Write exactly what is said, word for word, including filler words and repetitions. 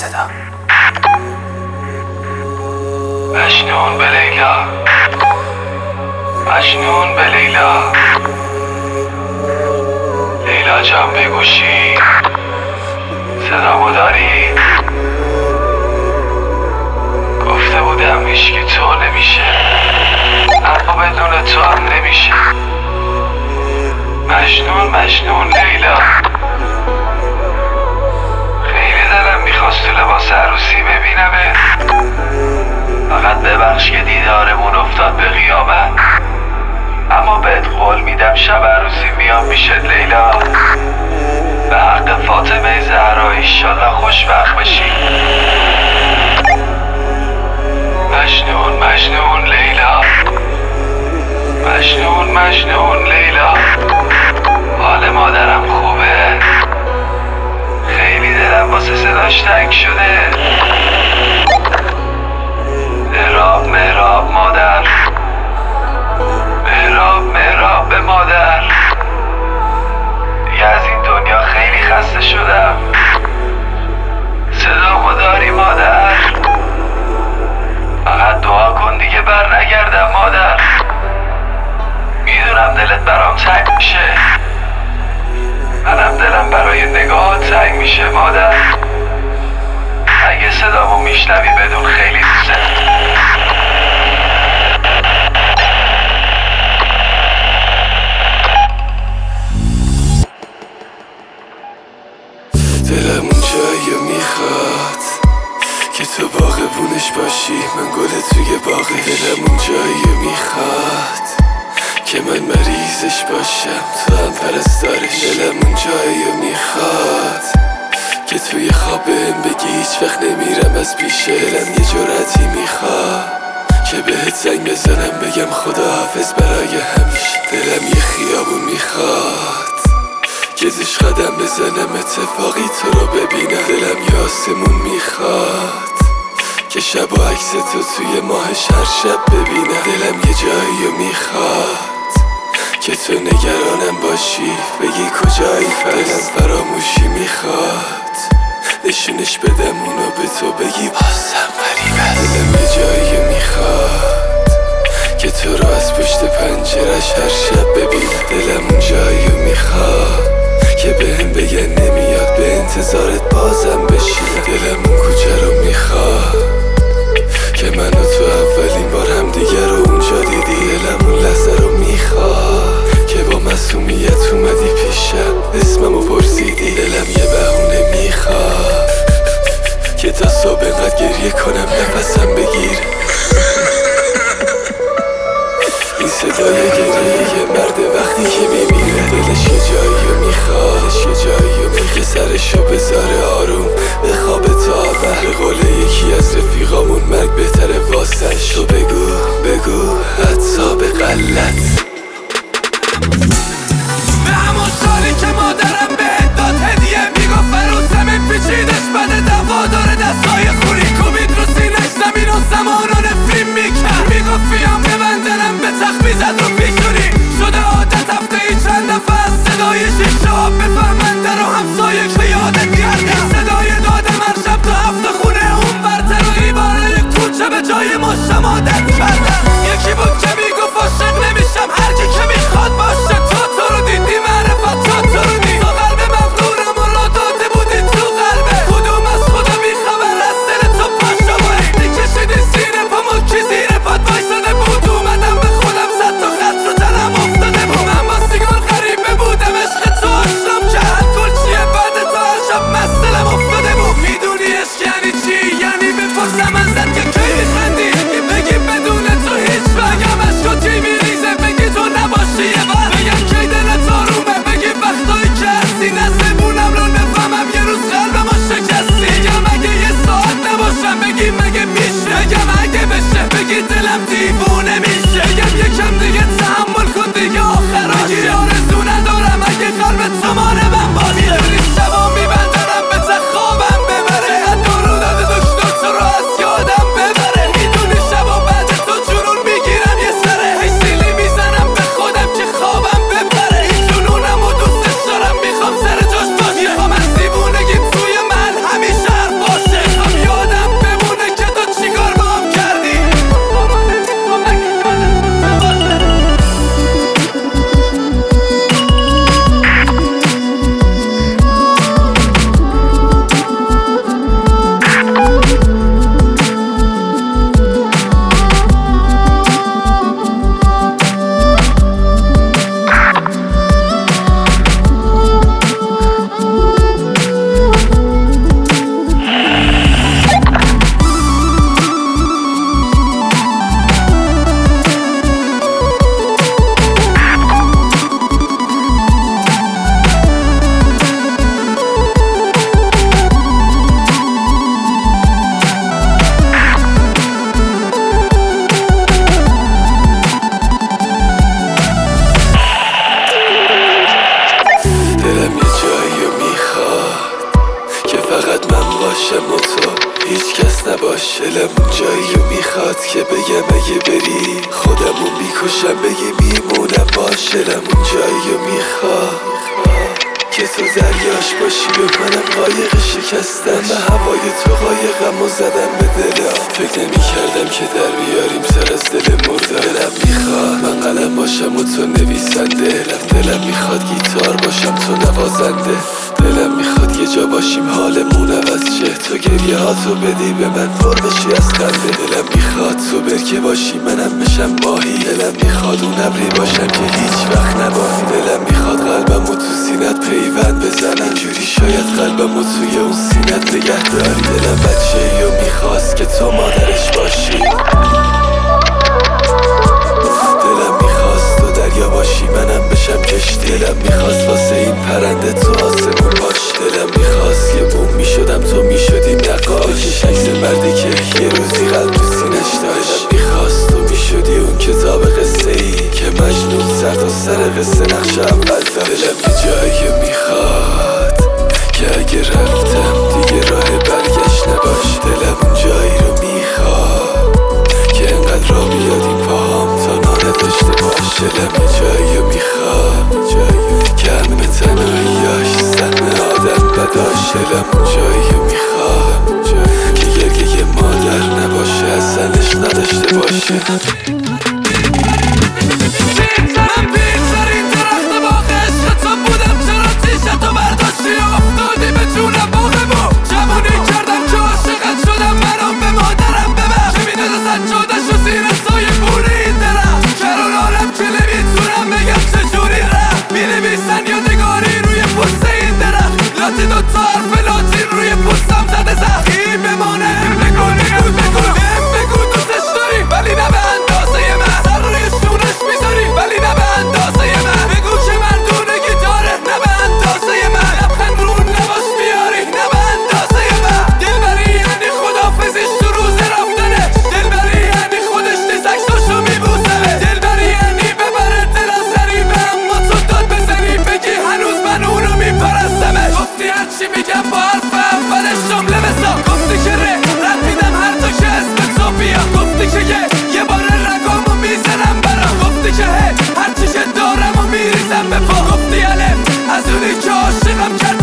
صدا. مجنون به لیلا، مجنون به لیلا. لیلا جان بگوشی صدامو داری؟ گفته بودم هیچکی تو نمیشه، اما بدون تو هم نمیشه. مجنون مجنون لیلا. خیلی دلم میخواست تو لباس عروسی ببینمه، فقط ببخش که دیدارمون افتاد به قیامت. اما بهت قول میدم شب عروسی میام میشد لیلا. به حق فاطمه زهرا ایشالله خوشبخت بشی. مجنون مجنون لیلا، مجنون مجنون لیلا. حال مادرم خوبه؟ خیلی دلم واسه صداش تنگ شده. مهراب مهراب مادر، مهراب مهراب به مادر. دیگه از این دنیا خیلی خسته شدم. صدامو داری مادر؟ فقط دعا کن دیگه بر نگردم مادر. میدونم دلت برام تنگ میشه، منم دلم برای نگاهات تنگ میشه مادر. اگه صدامو میشنوی بدون خیلی دوست دلم اون جایی میخواد که تو باغبونش باشی، من گل توی باغش. دلم اون جایی میخواد که من مریضش باشم، تو هم پرستارش. دلم اون جایی میخواد که توی خواب بهم بگی هیچ وقت نمیرم از پیش. دلم یه جرأتی میخواد که بهت زنگ بزنم بگم خداحافظ برای همیشه. دلم یه خیابون میخواد که توش قدم بزنم اتفاقی تو رو ببینم. دلم یه آسمون میخواد که شب و عکس تو توی ماهش هر شب ببینم. دلم یه جایی میخواد که تو نگرانم باشی بگی کجایی. دلم فراموشی میخواد نشونش بدم اونو به تو بگی بازم غریبه. دلم یه جایی میخواد که تو رو از پشت پنجرش هر شب ببینم. دلم اون جایی میخواد که بهم بگن نمیاد به انتظارت بازم بشینم. دلم اون کوچه رو میخواد که من و تو اولین بار هم دیگر رو اونجا دیدی. دلم اون لحظه رو میخواد که با معصومیت اومدی پیشم اسممو پرسیدی. دلم یه بهونه میخواد که تا صبح انقدر گریه کنم نفسم بگیر. این صدای گریه یه مرد وقتی که میمیره. دلش یه جایی رو میخواد، دلش یه جایی رو میخواد که سرشو بذاره آروم به خواب تا به قول یکی از رفیقامون مرگ بهتره واسش. تو بگو بگو حتی به غلط به همون سالی که مادرم بهت داد هدیه میگفت فروسم پیچیدش بده دوا داره دستای خونی کوبید رو سینش زمین و زمان رو نفرین میکرد. میگفت بیام ببندنم به تخت میزد رو پیشونی شده عادت هفته ای چند دفعه از صدای شیشه ها بفهمن در و همسایه که یادت گردم. صدای دادم هر شب تو هفته خونه اون برتر و ایباره یک کوچه به جای مشت مادر. باشم و تو هیچ کس نباش. دلمون جایی رو میخواد که بگم اگه بری خودمو میکشم بگی میمونم باش. دلمون جایی رو میخواد که تو دریاش باشی و منم قایق شکستم به هوای تو قایقم و زدم به دلم. فکر نمی کردم که در بیاریم سر از دل مرده. دلم میخواد من قلم باشم و تو نویسنده. دلم دلم میخواد گیتار باشم تو نوازنده. دلم میخواد یه جا باشیم حالمون عوض شه تو گریه ها تو بدی به من پر بشی از خنده. دلم میخواد تو برکه باشی منم بشم ماهی. دلم میخواد اون ابری باشم که هیچ وقت نباهی. دلم میخواد قلبم و تو سینت پیوند بزنم اینجوری شاید قلبم و توی اون سینت نگه داری. دلم بچه ای و میخواست که تو مادرش باشی. دلم میخواست تو دریا باشی منم بشم کشتی. دلم میخواست واسه این پرنده تو آسمون باش. دلم میخواست یه بوم میشدم تو میشدی نقاش. بکش عکس مردی که یه روزی قلب تو سینش داشت. دلم میخواست تو میشدی اون کتاب قصه ای که مجنون سر تا سر قصه نقش اول داشت. دلم یه جایی میخواد که اگه رفتم دیگه راه برگشت نباش. دلم اون جایی رو میخواد که انقدر را بیادیم پاهم تا ناداشته باش. دلم یه جایی رو میخواد که همه تنهاییاش سهم آدم بداش. دلم اون جایی رو میخواد که گریه مادر نباشه اصلش نداشته باشه. من بیشتر این درخت باغ عشق تو بودم چرا تیشتو برداشتی و افتادی به جونم باغمو. جوونی کردم که عاشقت شدم منو به مادرم ببر که میدازه سجادش و زیر سایه بوری این درخت. کرونارم که نمیتونم بگم چجوری رفت. مینویسن یادگاری روی پوست این درخت. لاتی دوتا حرف لاتین روی پوستم زده زخمی بمانه. بگو بگو بگو بگو دوستش داری ولی نه به اندازه من. سر روی شونش میذاری ولی نه به اندازه من. بگو که مردونگی داره نه به اندازه من. لبخند رو لباس بیاری نه به اندازه من. دلبری یعنی خدافزیش تو روز رفتنه. دلبری یعنی خودش نیز عکساشو میبوسه. دلبری یعنی ببره دل از غریبه اما تو داد بزنی بگی هنوز من اونو میپرستمه. گفتی هرچی میگم با حرف اولش جمله بسا. گفتی که ره رد میدم هر تا که اسم تو بیا. گفتی که یه یه بار رگامو میزنم برا. گفتی که هی هرچی که دارم و میریزم به پا. گفتی الف از اونی که عاشقم کرد